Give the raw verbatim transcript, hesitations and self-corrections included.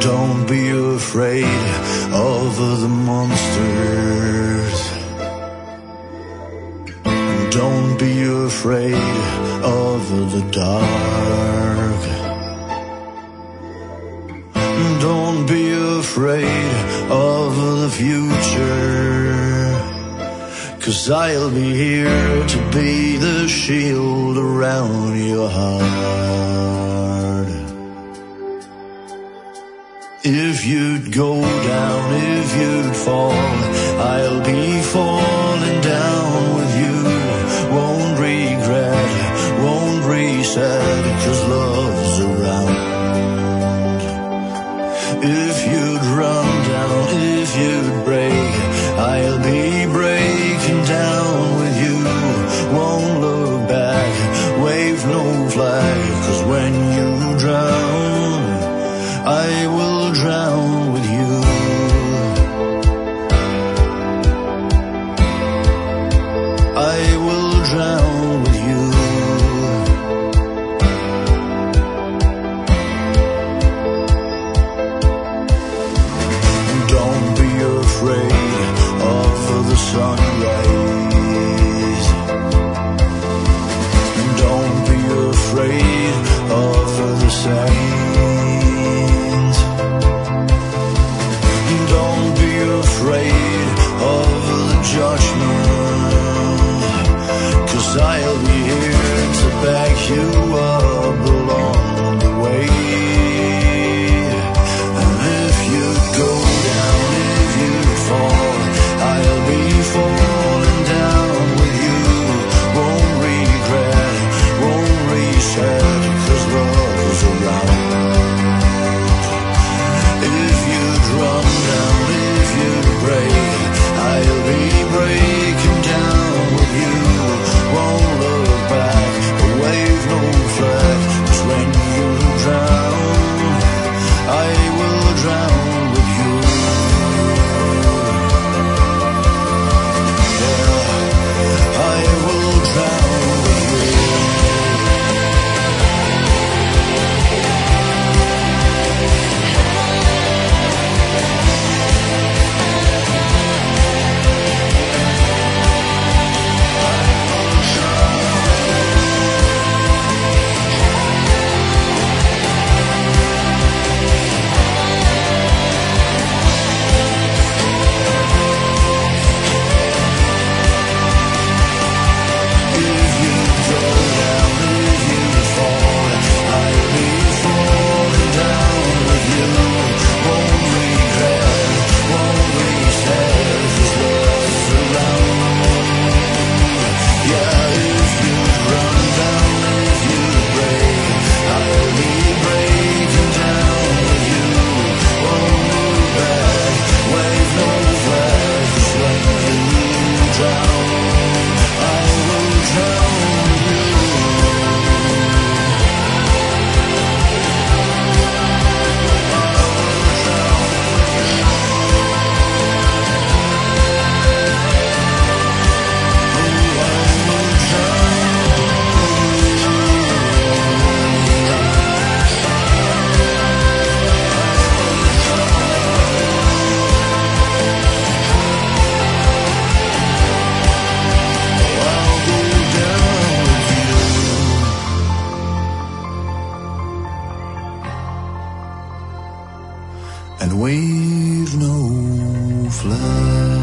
Don't be afraid of the monsters. Don't be afraid of the dark. Don't be afraid of the future, 'cause I'll be here to be the shield around your heart. If you'd go down, if you'd fall, I'll be falling down with you. Won't regret, won't reset, 'cause love's around. If you'd run down, if you'd break, I'll be breaking down with you. Won't look back, wave no flag, 'cause when you drown, I will drown with you. I will drown with you. Don't be afraid of the sunrise. Don't be afraid of the signs. Don't be afraid of the judgment, 'cause I'll be here to back you up along the way. And if you go down, if you fall, I'll be falling down with you. Won't regret, won't reset, 'cause love is around. If you'd run down, if you'd break, I'll be breaking down with you. Won't look back, wave no flag, 'cause when you drown, I will drown with you. Yeah, I will drown with you. And wave no flag.